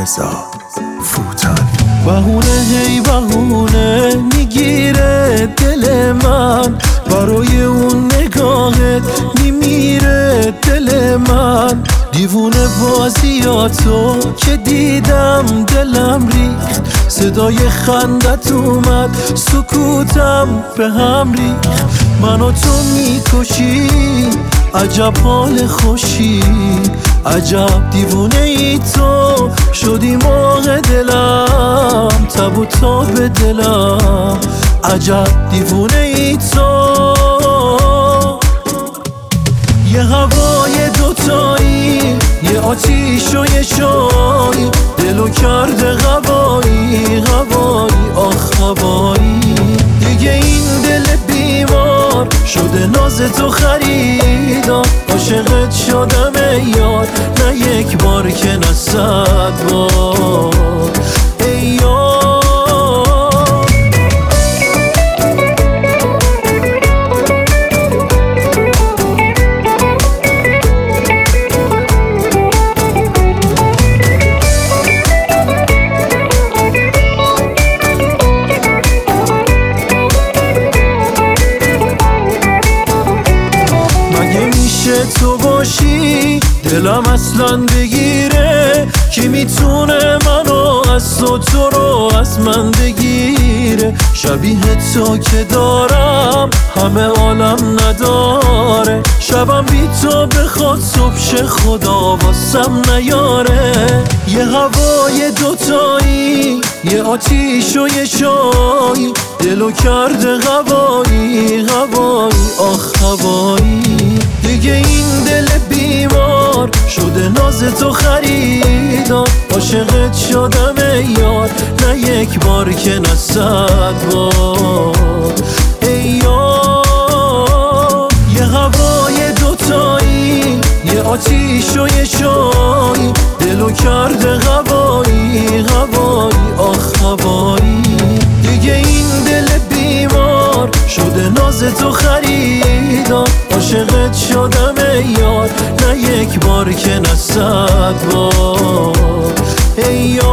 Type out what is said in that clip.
رضا فوتانی. بهونه هی بهونه میگیره دل من، برای اون نگاهت میمیره دل من. دیوونه بازیاتو که دیدم دلم ریخت، صدای خندت اومد سکوتم به هم ریخت. منو تو میکشی عجب حال خوشی، عجب دیوونه ای تو شدی موقع دلم، تب و تاب دلم عجب دیوونه ای تو. یه هوای دوتایی، یه آتیش و یه شایی، دلو کرده غوایی غوایی آخ غوایی. دیگه این دل بیمار شده ناز تو خریدار، عاشقت شدم ای یار، نه یک بار که نه 100 بار ای یار. تو باشی دلم اصلا بگیره، کی میتونه منو از تو رو از من بگیره؟ شبیه تو که دارم همه عالم نداره، شبم بی تو بخواد صبح خدا واسم نیاره. یه هوای دوتایی، یه آتیش و یه شایی، دلو کرده غوایی غوایی آخ غوایی. دیگه این دل بیمار شده ناز تو خریدار، عاشقت شدم ای یار، نه یک بار که نه 100 بار ای یار. یه هوای دوتایی، یه آتیش و یه شایی، دلو کرده غوایی غوایی آخ غوایی. دیگه این دل بیمار شده ناز تو خریدار، عاشقت شدم ای یار، نه یک بار که نه 100 بار ای یار.